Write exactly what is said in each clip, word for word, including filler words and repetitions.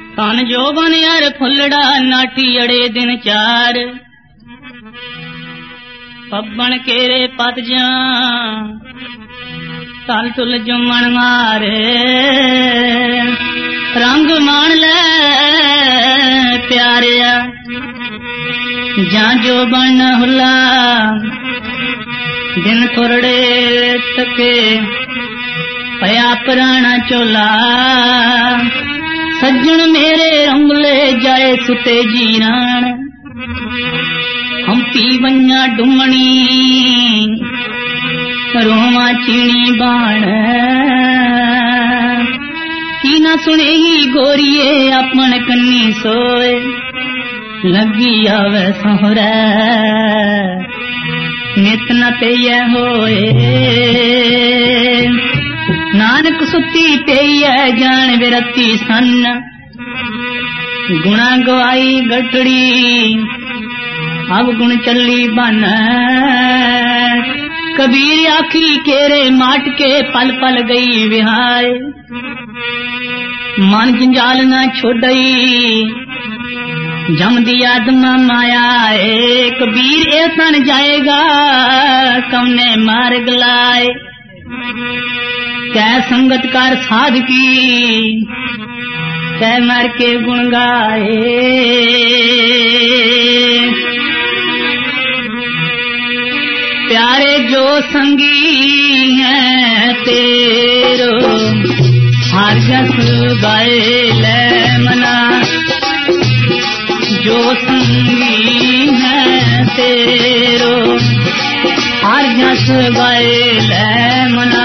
तन जो बन यार फुलड़ा नाठी अड़े दिन चार पब्बन केरे पत जा तल तुल जुमन मारे रंग मान ले प्यारिया जा जो बन हुला दिन थोड़े तके पया पुराना चोला सज्जन मेरे रंगले जाए सुते जीरान हम पी वन्या डुमणी रोमा चीनी बाण की ना सुने ही गोरिए अपन कन्नी सोए लगी आवे सोहरा नित न पेय होए नानक सुती पेय जान विरती सन गुणा गवाई गठड़ी अब गुण चली बन कबीर आखी केरे माट के पल पल गई विहाय मन जंजाल न छोड़ई जम दिया दमा माया ए कबीर ऐसन जाएगा कमने मार गलाए कै संगत कर साध की कै मर के गुण गाए प्यारे जो संगी है तेरो हर जस गाए ले मना जो संगी है तेरो हर जस गाए ले मना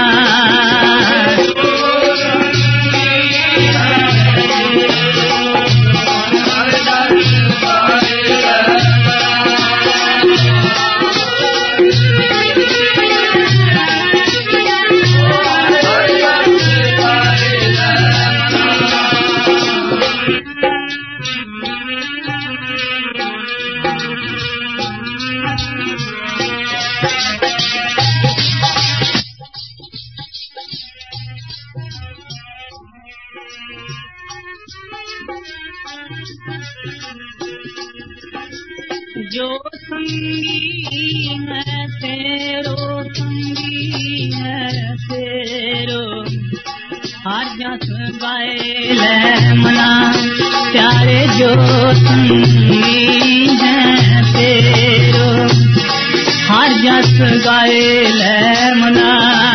जो संगी है तेरो संगी है तेरो हर जस गाए ले मना प्यारे जो संगी है तेरो हर जस गाए ले मना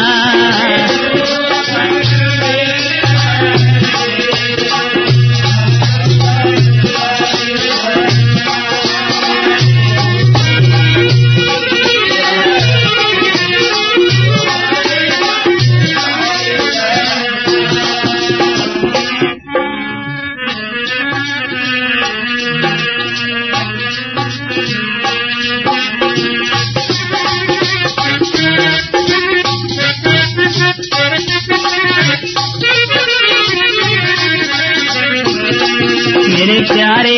प्यारे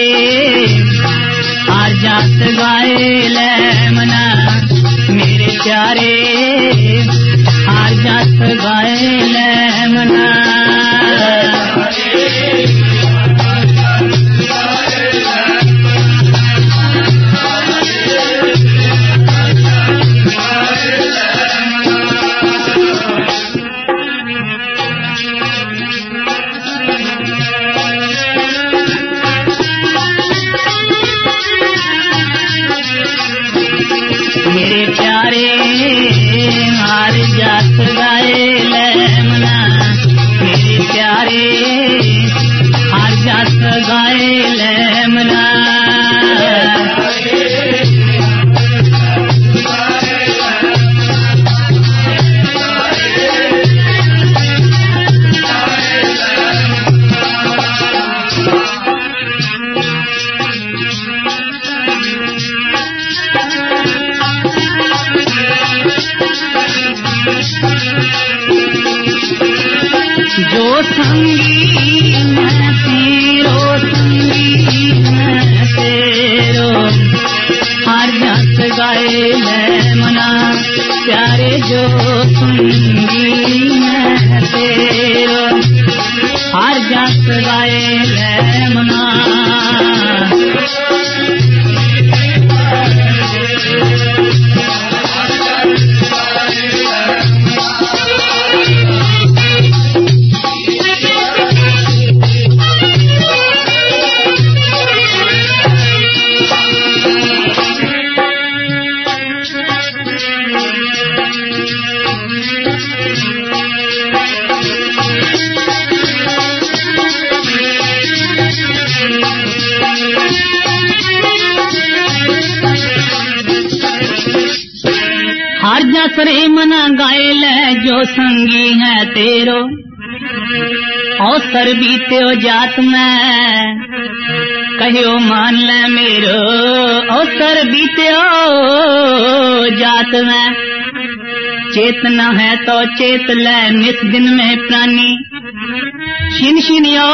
हर जात गाए ले मना मेरे प्यारे हर जात गाए ले मना जो संगी है तेरो संगी है तेरो हर जस गाए ले मना प्यारे जो संगी है तेरो हर जस गाए ले संगी है तेरो, अवसर बीत्यो जात में कहो मान ले मेरो, अवसर बीत्यो जात में। चेतना है तो चेत ले निस दिन में प्राणी, छिन छिनियो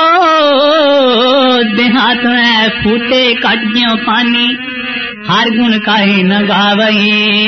देहात में फूटे कट गयो पानी। हर गुण काहे न गावही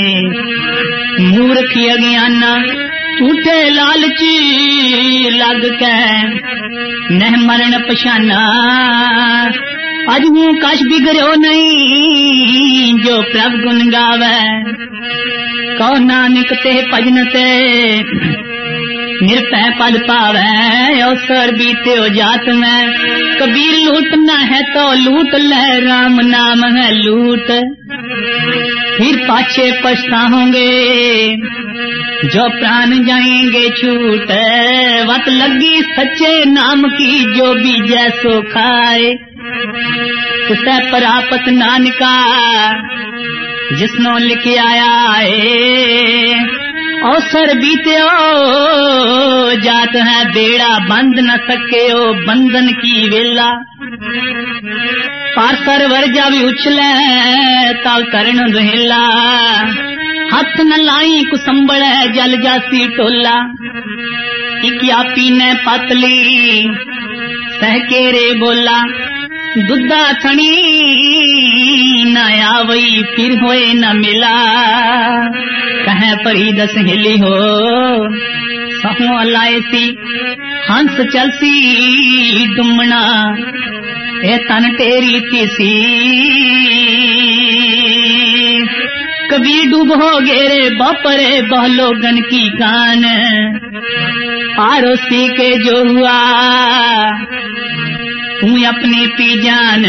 मूर्ख अज्ञाना, झूठे लालची लग के नह मरण पछाना। अज हूँ कछ बिगड़ो नहीं जो प्रभ गुण गावे, कहो नानक ते भजन ते निरपै पद पावे। अवसर बीत्यो जात में कबीर लूटना है तो लूट ले, राम नाम है लूट फिर पाछे पछताओगे जो प्राण जाएंगे छूट। वत लगी सच्चे नाम की जो भी जैसो खाए, उसे प्राप्त नानका जिसनो लिख आया है। अवसर बीत्यो जात है बेड़ा, बंद न सके ओ बंधन की वेला। पार सरवर जब उछले तब तरण रहेला, हाथ न लाई कुसंबल जल जासी टोला। इकिया पीने पतली सह के रे बोला, दुद्धा थनी न आवई फिर होए न मिला। कहे परी दस हिली हो सहु अलायसी, हंस चलसी डुमना ए तन तेरी तीसी। कभी डूब हो गेरे बापरे बहलोगन की कान, आरोसी के जो हुआ तू अपनी पी जान।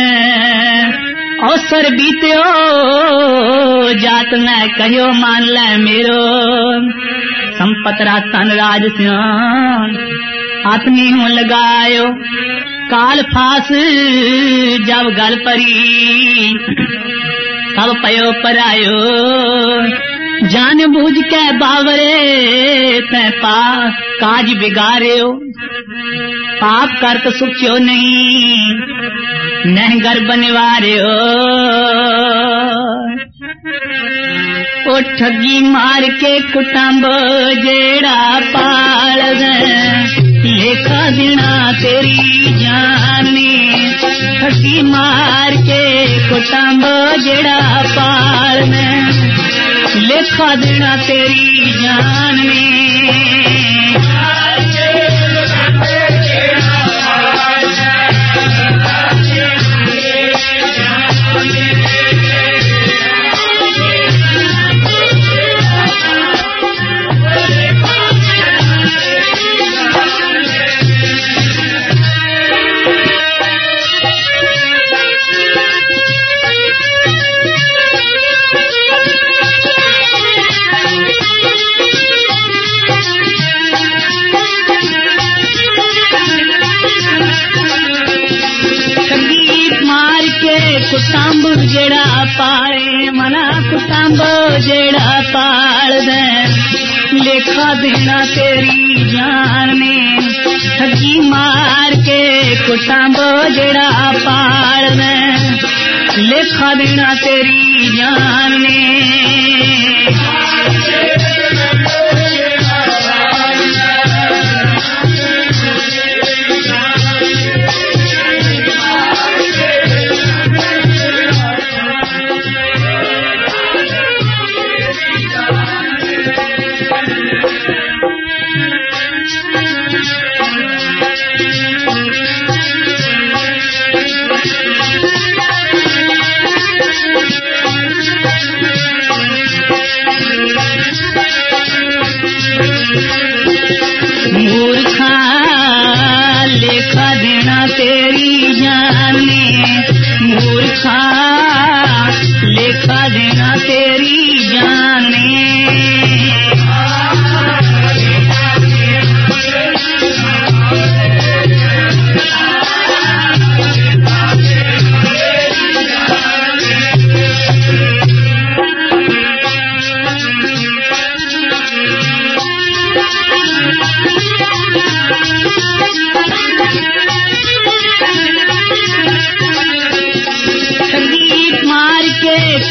अवसर बीत्यो जात में कहो मान ले मेरो, संपत रातन राज सियान आत्मी हूँ लगायो। काल फास जब गल परी तब पयो परायो, जान बूझ के बावरे ते पा काज बिगाड़ो। पाप कर तो सुख्यो नहीं न घर बनवार्यो। ओ ठगी मार के कुटुंब जेड़ा पाल लेखा देना तेरी जानी। ठगी मार के कुटुंब जेड़ा पाल लेखा देना तेरी जानी। कुटुंब जेड़ा पाले मना कुटुंब जेड़ा पाल दे लेखा देना तेरी जान ने। ठगी मार के कुटुंब जेड़ा पाल दे लेखा देना तेरी जान ने।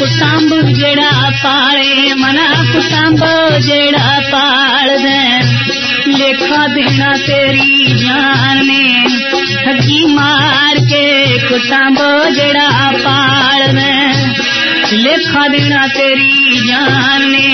कुटुंब जेड़ा पाले मना कुटुंब जेड़ा पाल दे लेखा देना तेरी जान ने ठगी मार के कुटुंब जेड़ा पाल दे लेखा देना तेरी जान ने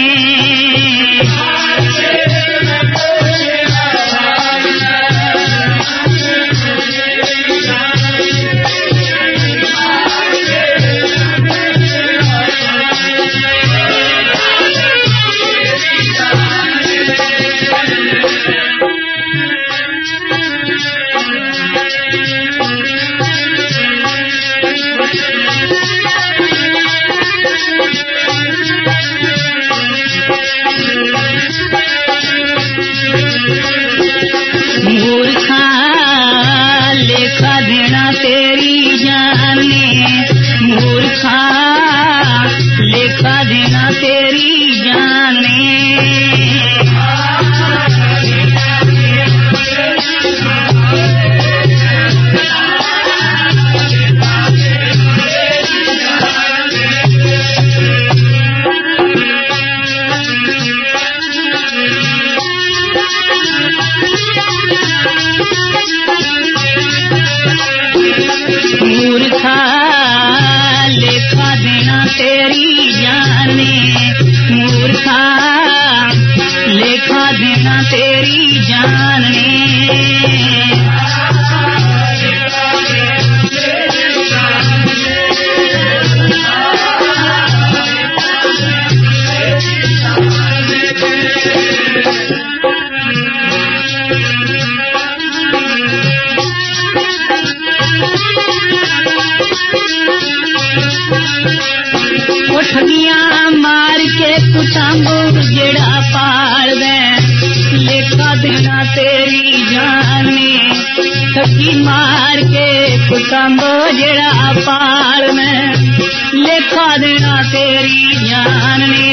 मार के कुटुंब जेड़ा पाल में लेखा देना तेरी जान ने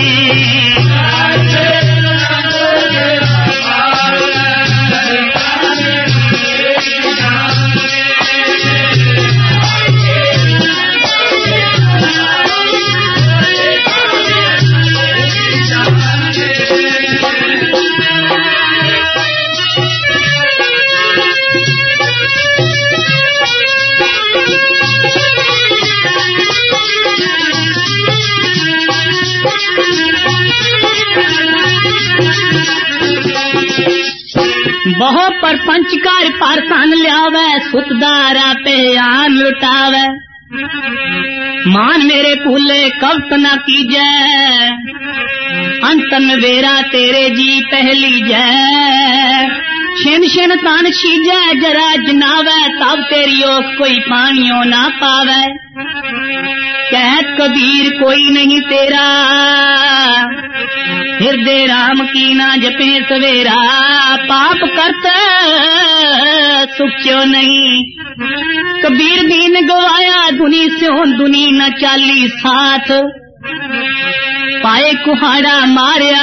बहुत परपंच कर पारसान लियावे सुतदारा पे आन लुटावे मान मेरे कूले कवत न कीजे अंतन वेरा तेरे जी पहली जय छिन छिन तन छीजे जरा जनावे तब तेरी ओख कोई पानियों ना पावे कहत कबीर कोई नहीं तेरा हृदय राम की ना जपे सवेरा पाप करता सुख क्यों नहीं कबीर दीन गवाया दुनी से दुनी न चाली साथ पाए कुहाड़ा मारिया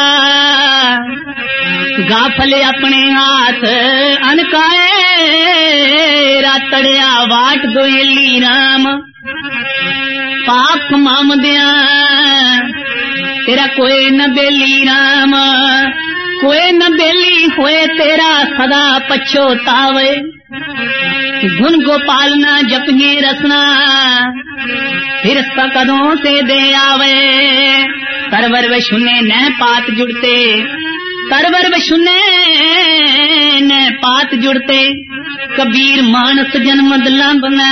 गाफले अपने हाथ अनकाए रातड़िया वाट दोयली राम पाप माम दिया तेरा कोई न बेली राम कोई न बेली होए तेरा सदा पछोतावे धुन गोपाल न जपगे रसना फिर कदों से दे आवे तरवर व शुने न पात जुड़ते तरवर व शुने न पात जुड़ते कबीर मानस जन्म दलंब न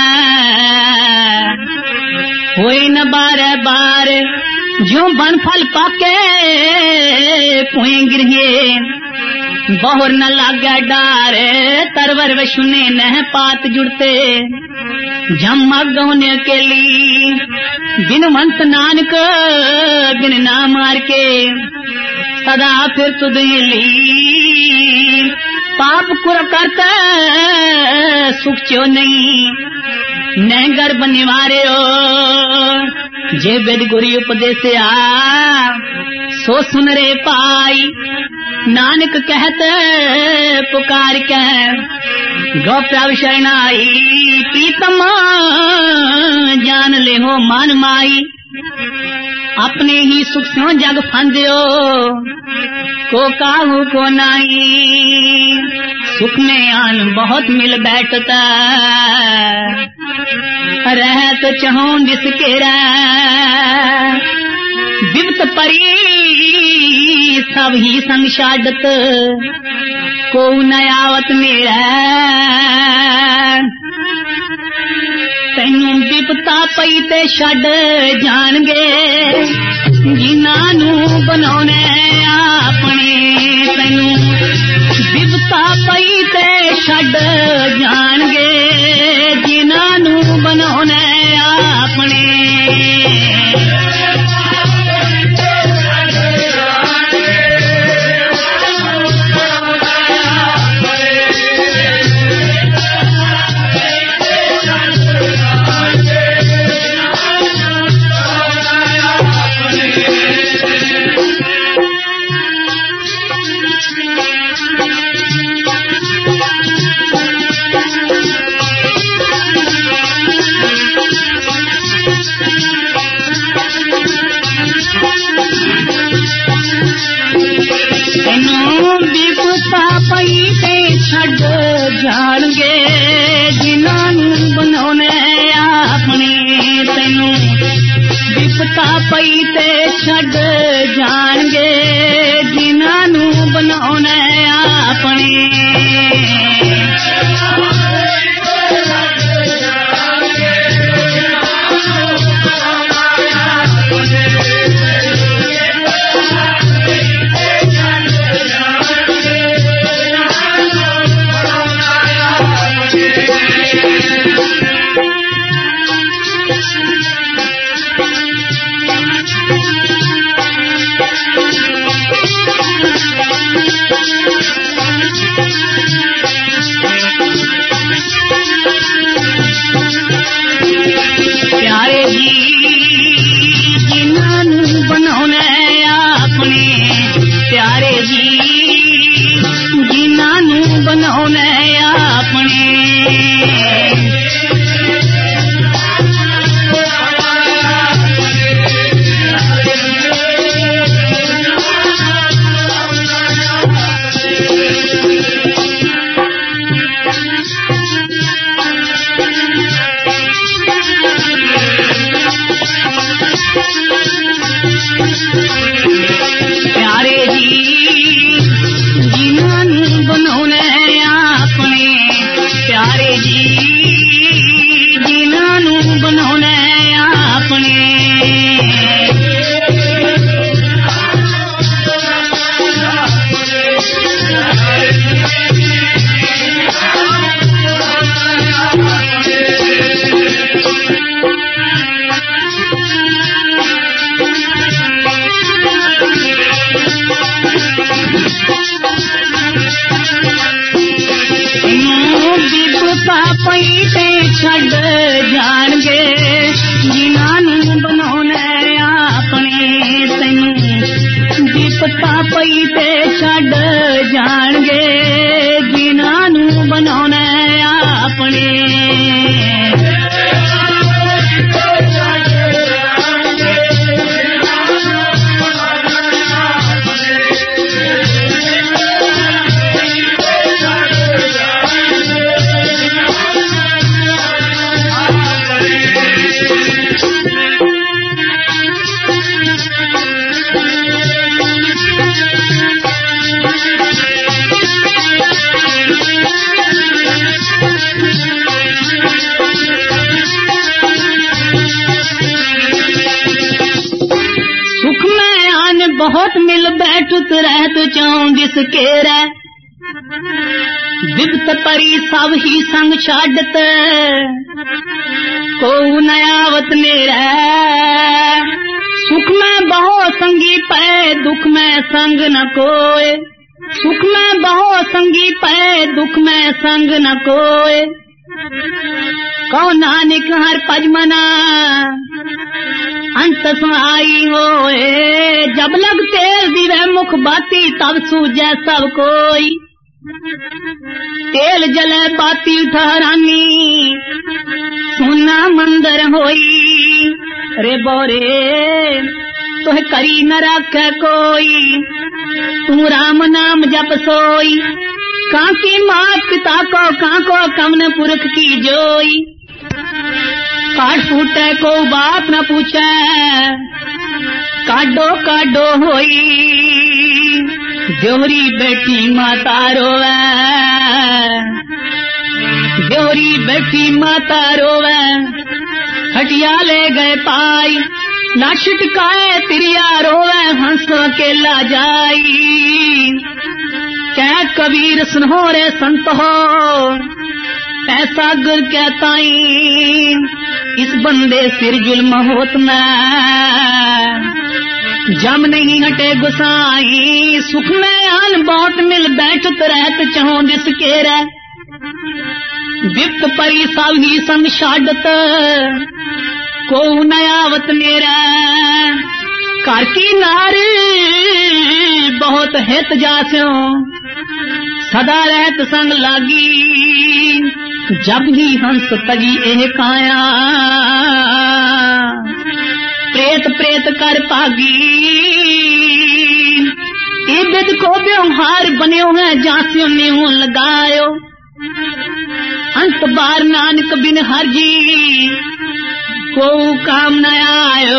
होए न बार बार जो बन फल पाके पुए गिरिए बहुर न लागे डार तरवर व शुने न पात जुड़ते जम गौने के ली बिन मंत नानक बिन ना मार के सदा फिर तुदली पाप कुर करता सुख चो नहीं न गर्भ निवारे जे वेद गुरी उपदेश आ सो सुन रे पाई नानक कहत पुकार कह गौ प्रभ शरणाई प्रीतम जान ले हो मन माई अपने ही सुख सो जग फंदियो को काहू को नहीं। सुख में आन बहुत मिल बैठता रह तो चाहो जिसके विपत परी सब ही संग छाडत को न आवत मेरा। तैनू विपता पई ते छड़ जाणगे जिन्हां नू बनाउणे अपने। तैनू विपता पई ते छड़ जाणगे जिन्हां नू बनाउणे अपने। जाणगे जिन्हां नू बनाउणे अपने। तैनू विपता पई ते छड़ जाणगे जिन्हां नू बनाउणे अपने। बहुत मिल बैठत रहत चाऊं जिसके रै विपत परी सब ही संग छाडत को न आवत मेरा। सुख में बहो संगी पै दुख में संग न कोय। सुख में बहो संगी पै दुख में संग न कोय। कौ नानक हर पजमना अंत सुनाई होए। जब लग तेल दिवे मुख बाती तब सूझे सब कोई। तेल जले बाती ठहरानी सोना मंदिर होई। रे बोरे बोरे तुह करी न रखे कोई, तू राम नाम जप सोई, काकी मात पिता को काको कमन पुरख की जोई। काट फूटे को बात न पूछे, काडो काडो होई, देवरी बेटी माता रोवे, देवरी बेटी माता रोवे, हटिया ले गए पाई, ना छिटकाए तिरिया रोवे, हंस अकेला जाई। क्या कबीर सुनो रे संत हो, ऐसा गुर कहताई, इस बंदे सिर जुल्म होत में, जम नहीं हटे गुसाई, सुख में आन बहुत मिल बैठत रहत चहो दिस के रह, विप्त परी सब ही संग छाडत, को नयावत मेरा, कर की नारी बहुत हित जास्यो, सदा रहत संग लागी, जब ही हंस तजी एह काया, प्रेत प्रेत कर पागी, इबद को व्यवहार बन्यो है जास्यो ने लगायो, अंत बार नानक बिन हर जी, को काम न आयो,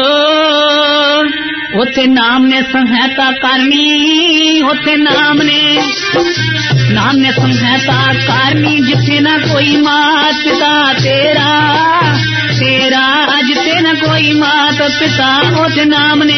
उथे नाम ने संहता करनी, उथे नाम ने नाम ने संहता करनी, जिथे न कोई मात पिता तेरा, तेरा जिथे न कोई मात पिता, उथे नाम ने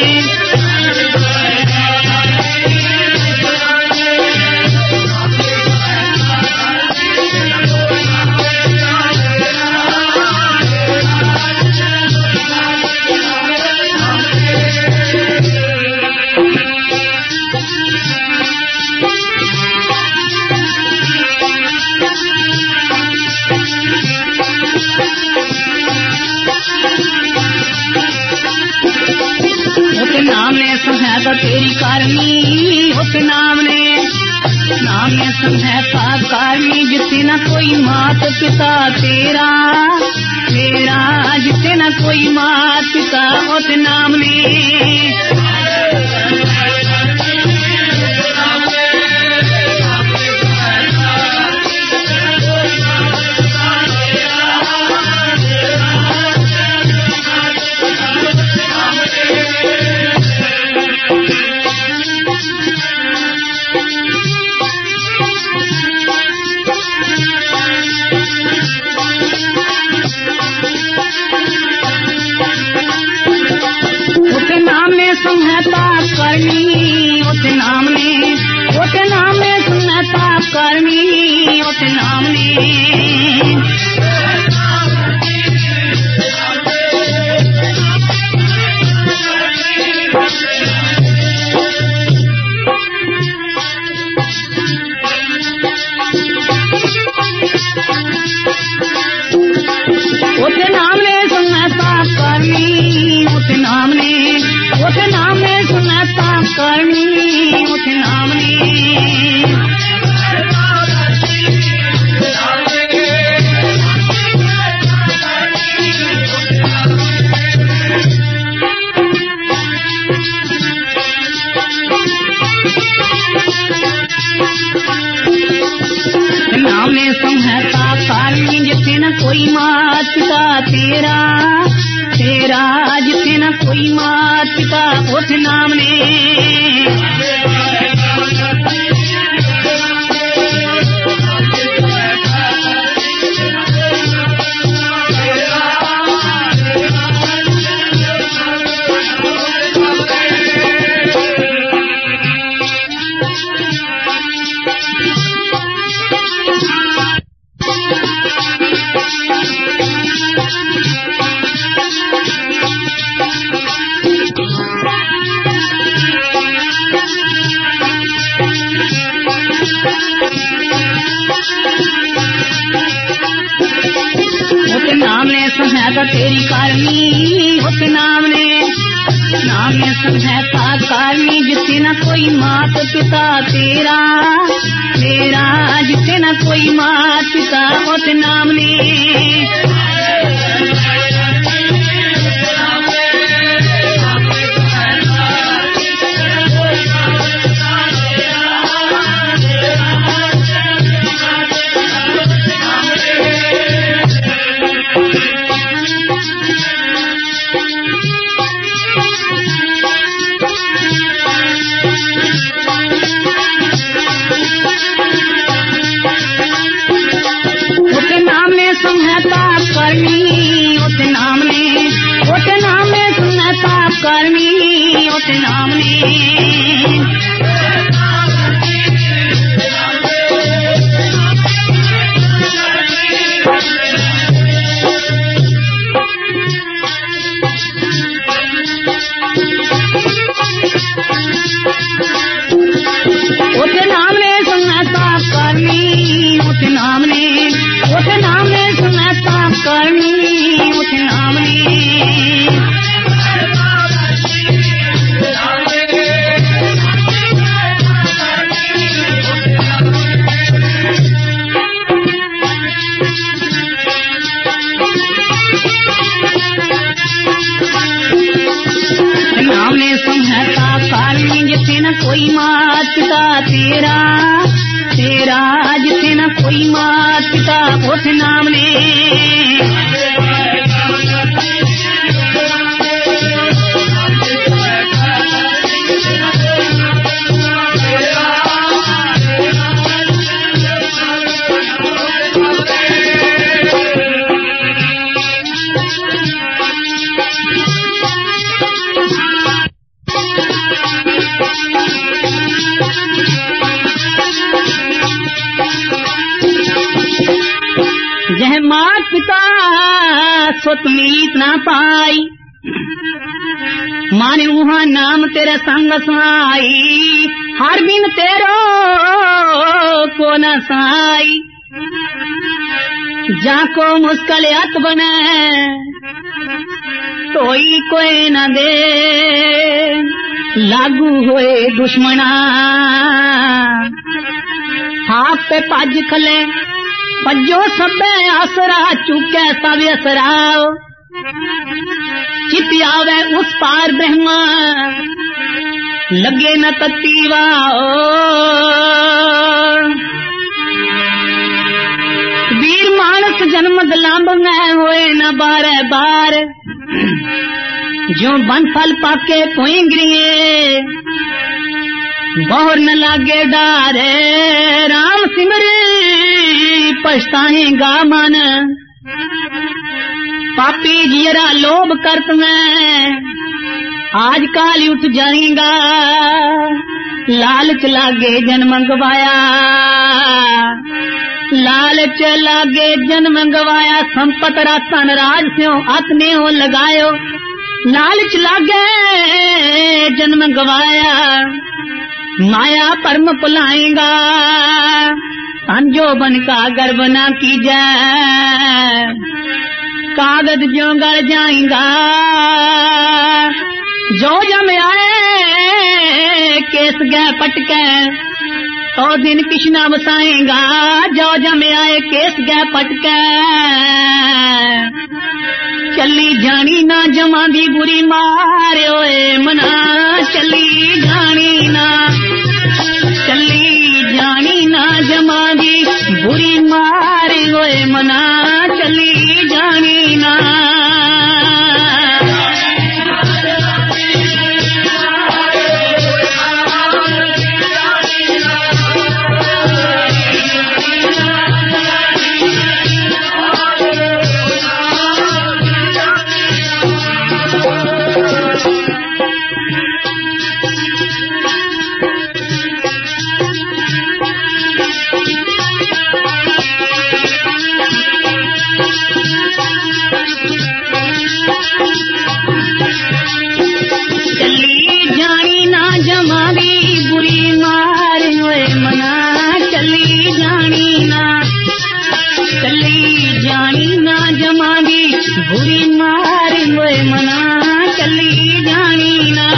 तेरी कारणी, उस नाम ने नाम ने संहता कारणी, जिसे न कोई मात पिता तेरा, तेरा जिसे न कोई मात पिता, उस नाम ने संहता करनी, उस नाम ने उस नाम ने संहता करनी, उस नाम ने उस नाम ने संहता करनी, उस नाम ने उस नाम ने सुनता करनी, उस नाम ने नाम ने संहता करनी, जिसे न कोई मात पिता तेरा, तेरा जिसे न कोई मात पिता, उस नाम ने जह मात पिता सुत मीत ना पाई, माने वहाँ नाम तेरा संग सुनाई, हर बिन तेरो को न साई। जाको मुस्कल अत बने तोई कोई न दे, लागू होए दुश्मना हाथ पे पज खले, पजो सबे आसरा चुके सब असराओ। चित आवे उस पार ब्रह्मा लगे न तत्तीवाओ। वीर मानस जन्म दलाम्ब में होए न बारे बार, जो बन फल पाके पोइंगरिए बहुर न लागे डारे। राम सिमरे पछताएगा मन, पापी जियरा लोभ करत में आज काल उठ जाएगा। लालच लागे जन्म गवाया, लालच लागे जन्म गवाया, संपत रतन राज से अपने हो लगायो। लालच लागे जन्म गवाया, माया परम पुलाएगा। संजो बन का गर्भ न कीजे, कागज जो गड़ जाएगा। जो जम आए केस गए पटके, तो दिन कृष्णा बसाएगा। जो जम आए केस गए पटके, चली जानी ना जमा दी बुरी मारे ओए मना। चली जानी ना, चली जानी ना जमा दी बुरी मारे ओए मना। चली जानी ना, बुरी मार मोए मना। चली जानी ना,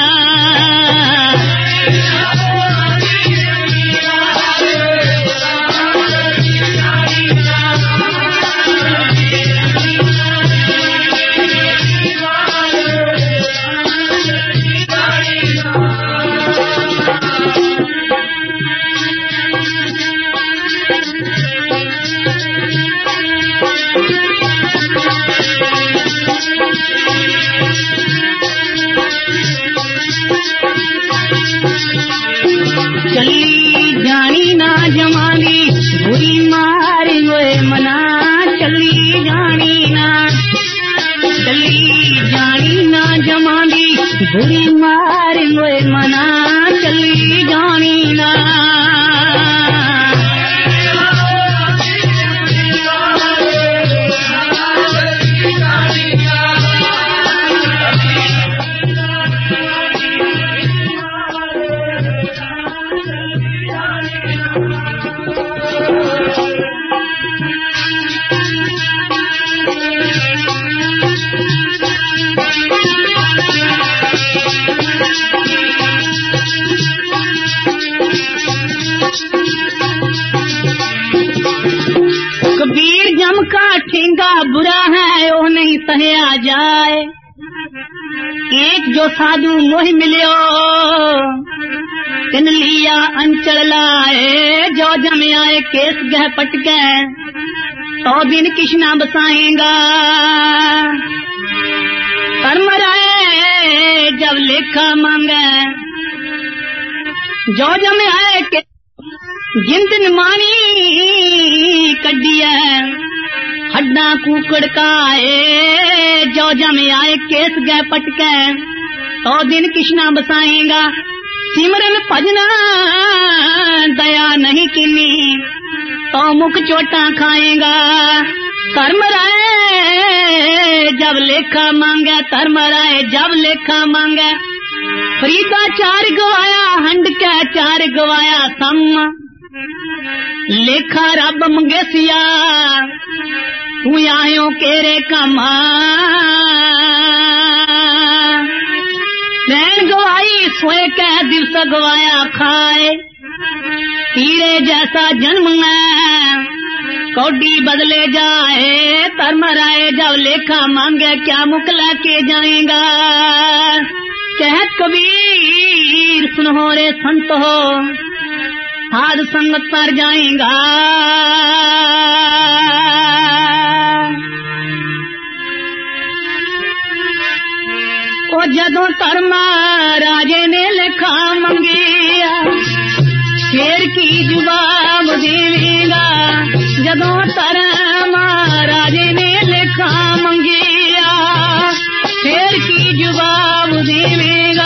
बुरी मार मोए मना। चली जानी ना, बुरा है वो नहीं सहया जाए। एक जो साधु मोह मिलियो, तिन लिया अंचल लाए। जो जम आए केस गह पट गए, तो दिन किसना बसाएगा। धर्मराय जब लेखा मांगे जो जम आए के जिन दिन मानी कड्डिया हड्डा कुकड़ काए जो जम आए केस गए पटके तो दिन किसना बसाएगा। सिमरन भजना दया नहीं किनी तो मुख चोटा खाएगा। धर्मराय जब लेखा मांगे धर्मराय जब लेखा मांगे फरीदा चार गवाया हंड के चार गवाया सम लेखा रब मंगेसिया तू आयो केरे कमा नैन गवाई सोए के दिवस गवाया खाए तीरे जैसा जन्म है कौडी बदले जाए। धर्मराय जब लेखा मांगे क्या मुकला के जाएगा। कह कबीर सुनो रे संत हो साध संगत पर जाएगा। ओ जदों धर्म राजे ने लेखा मंगिया शेर की जवाब देवेगा। जदों धर्म राजे ने लेखा मंगिया शेर की जवाब देवेगा।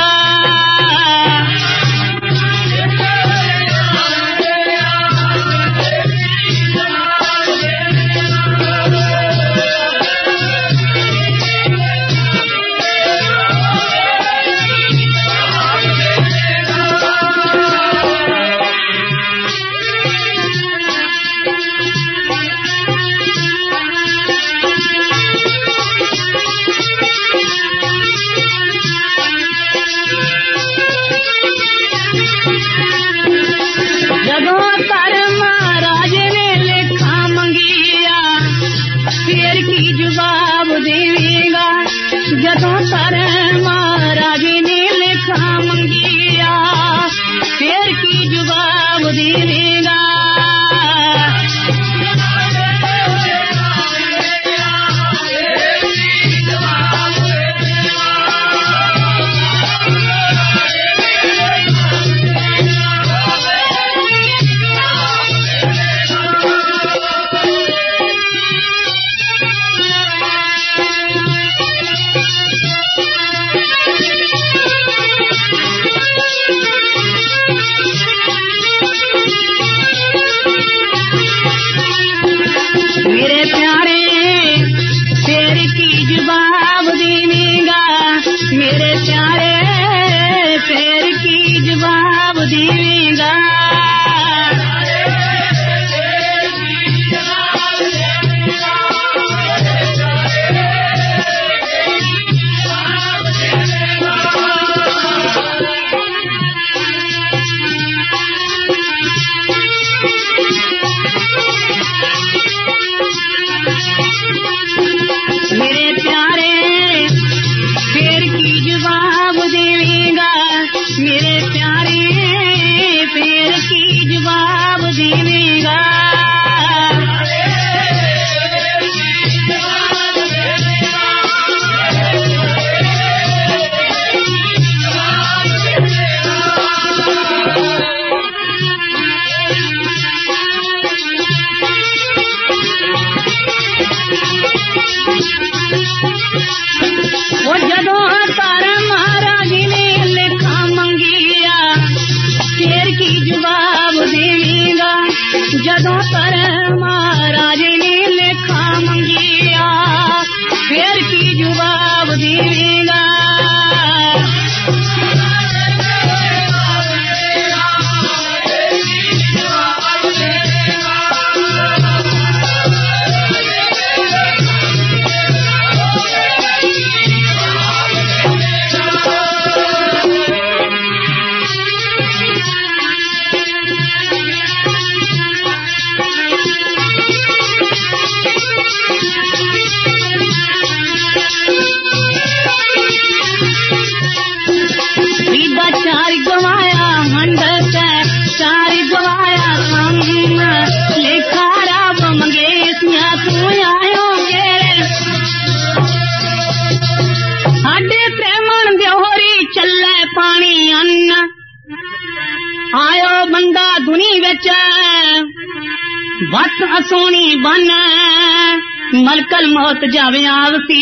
वत असोनी बन मलकल मौत जावे आवसी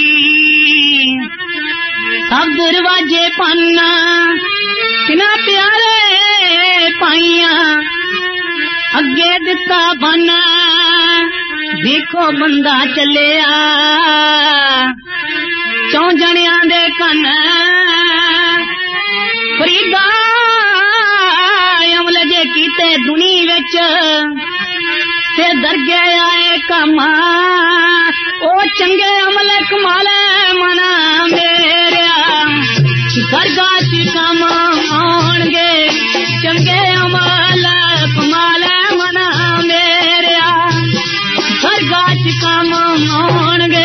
सब दरवाजे पन्ना किना प्यारे पाइया अगे दिता बना देखो बंदा चलिया चौ जणिया दे कन फरीदा अमल जे कीते दुनी विच ते दरगे आए कमा ओ चंगे अमल कमाले मना मेरिया दरगाह च कम आउणगे चंगे अमल कमाले मना मेरिया दरगाह च कम आउणगे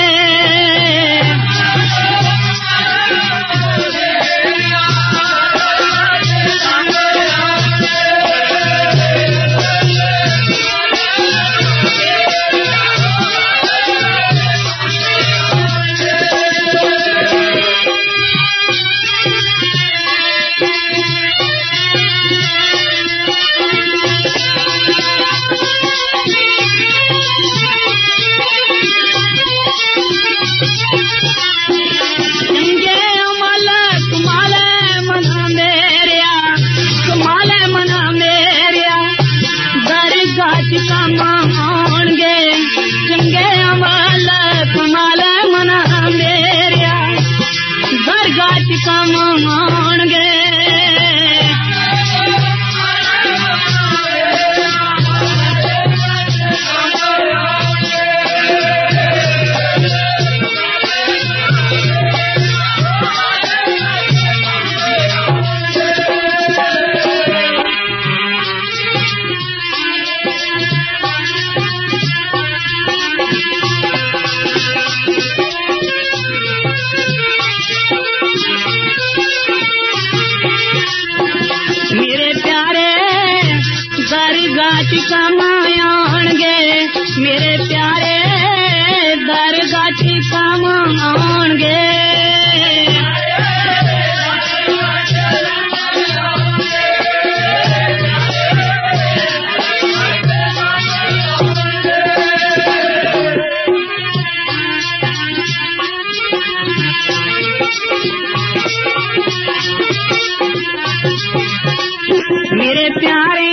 मेरे प्यारे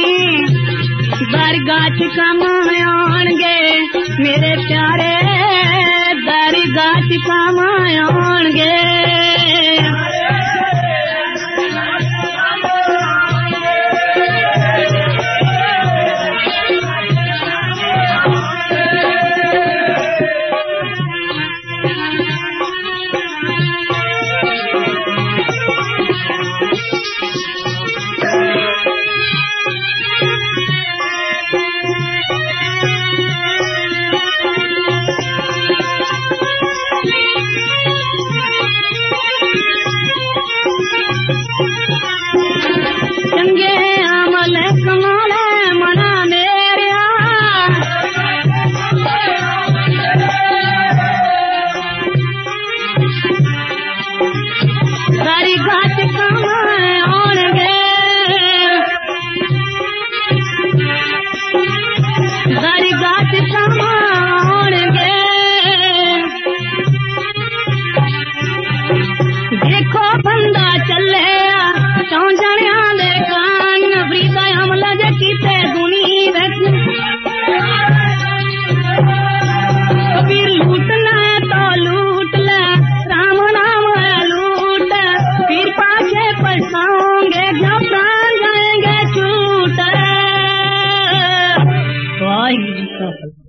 दरगाह च कम आउणगे मेरे प्यारे दरगाह च कम आउणगे Thank you.